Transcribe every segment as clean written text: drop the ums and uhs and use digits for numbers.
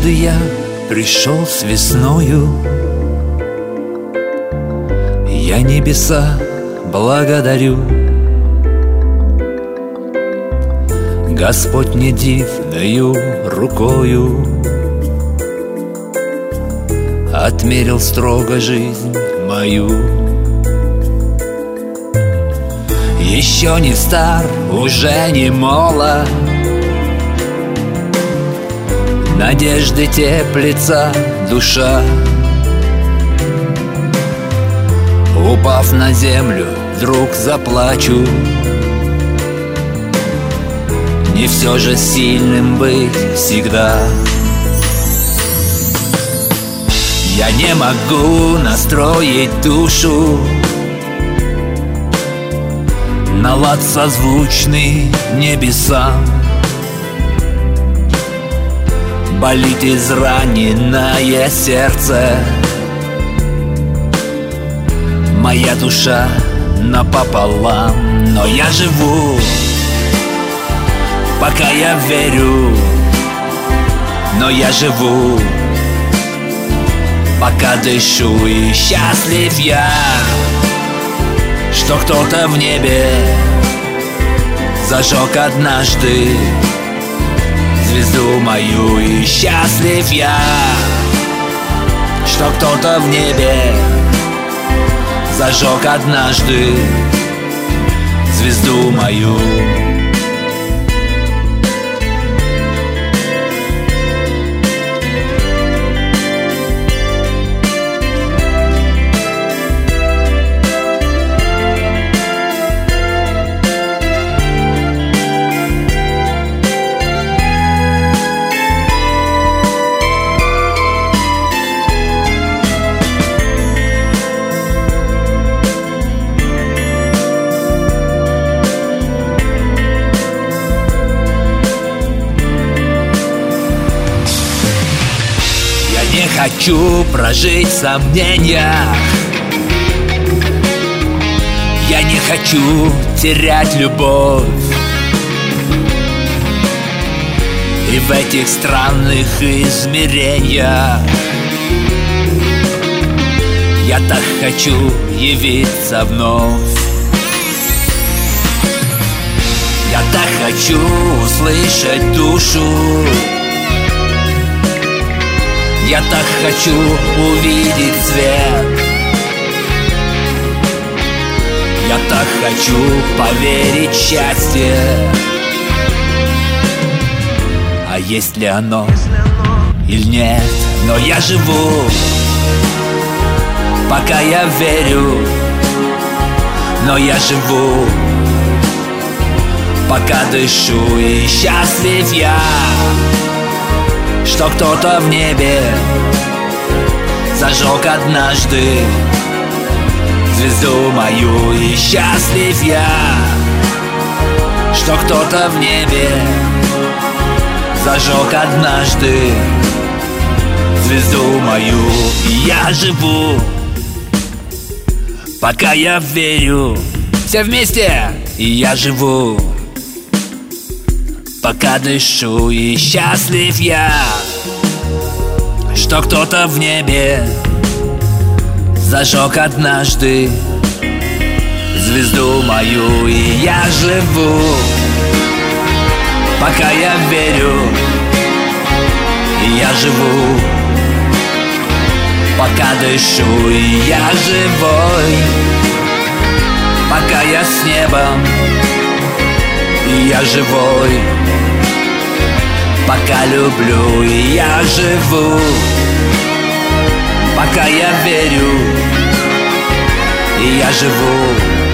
Однажды я пришел с весною, я небеса благодарю. Господь мне дивною рукою отмерил строго жизнь мою. Еще не стар, уже не молод, надежды теплится душа. Упав на землю, вдруг заплачу. Не все же сильным быть всегда. Я не могу настроить душу на лад созвучный небесам. Болит израненное сердце, моя душа напополам. Но я живу, пока я верю. Но я живу, пока дышу. И счастлив я, что кто-то в небе зажег однажды звезду мою. И счастлив я, что кто-то в небе зажег однажды звезду мою. Не хочу прожить в сомнениях, я не хочу терять любовь. И в этих странных измерениях я так хочу явиться вновь. Я так хочу услышать душу, я так хочу увидеть свет. Я так хочу поверить в счастье. А есть ли оно или нет? Но я живу, пока я верю. Но я живу, пока дышу. И счастлив я, что кто-то в небе зажег однажды звезду мою. И счастлив я, что кто-то в небе зажег однажды звезду мою. И я живу, пока я верю. Все вместе! И я живу, пока дышу. И счастлив я, что кто-то в небе зажег однажды звезду мою. И я живу, пока я верю. И я живу, пока дышу. И я живой, пока я с небом. И я живой, пока люблю. И я живу, пока я верю. И я живу,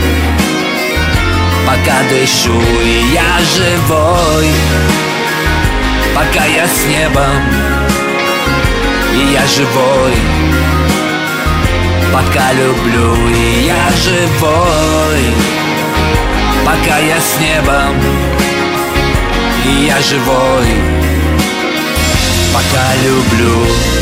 пока дышу. И я живой, пока я с небом. И я живой, пока люблю. И я живой, пока я с небом. И я живой, пока люблю.